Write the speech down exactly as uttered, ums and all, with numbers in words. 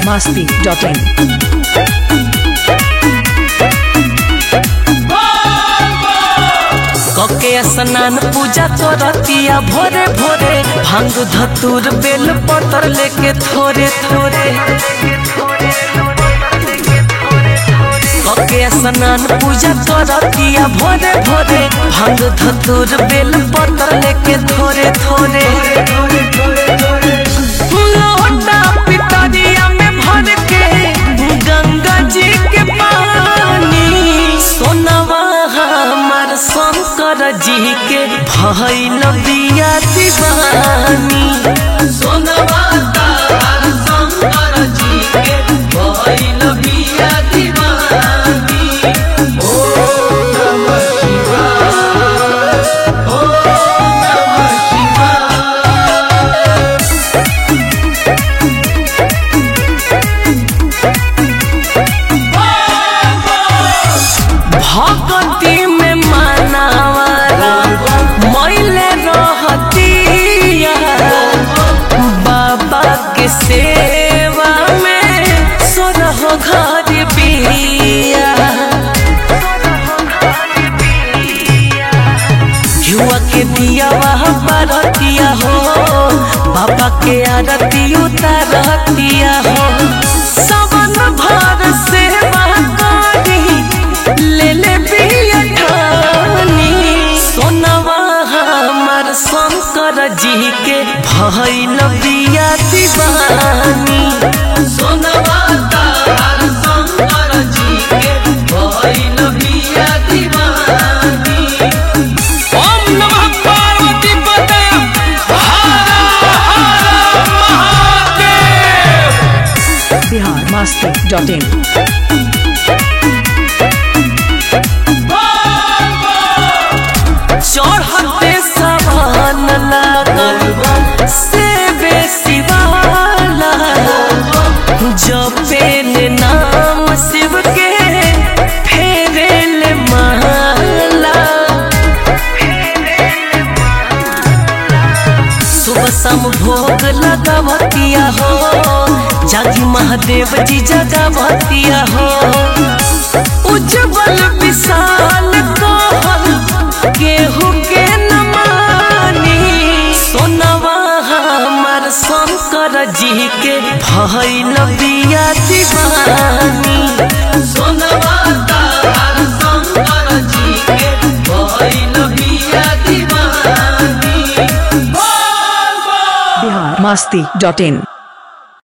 masti dot in. कके स्नान पूजा करतिया भोरे भोरे भांग धतूर बेल पतर लेके थोरे थोरे कके स्नान पूजा करतिया भोरे भोरे भांग धतूर बेल पतर लेके थोरे थोरे लोटा पितरिया में भर के गंगा जी के पानी सोनवा हमार शंकर जी के भइल बिया दीवानी सोनवा तार शंकर जी के भइल बिया दीवानी। ओम नमः शिवाय ओम नमः शिवाय। भगती में मनावारा मैले रहतिया बाबा के सेवा में सोरह घर बिया युवा के दिया वहाँ बरतिया हो बाबा के आरती उतारतिया हो सबन भर सेवा करी ले ले बिया ठानी सोनवा हमार शंकर जी के भइल बिया दीवानी सोनवा तार शंकर जी के भइल बिया दीवानी। ओम नमः पार्वती पते हर हर Mahadev. Bihar masti dot in. चढ़ते सवान लागल से बेसी वाला जपेल नाम शिव के फेरेल माला सुबह शाम भोग लगावतिया हो जागी महादेव जी जगावतिया हो उज्जवल विशाल कहल केहू के न मानी सोनवा हमार शंकर जी के भइल बिया दीवानी सोनवा तार शंकर जी के भइल बिया दीवानी। Bihar masti dot in.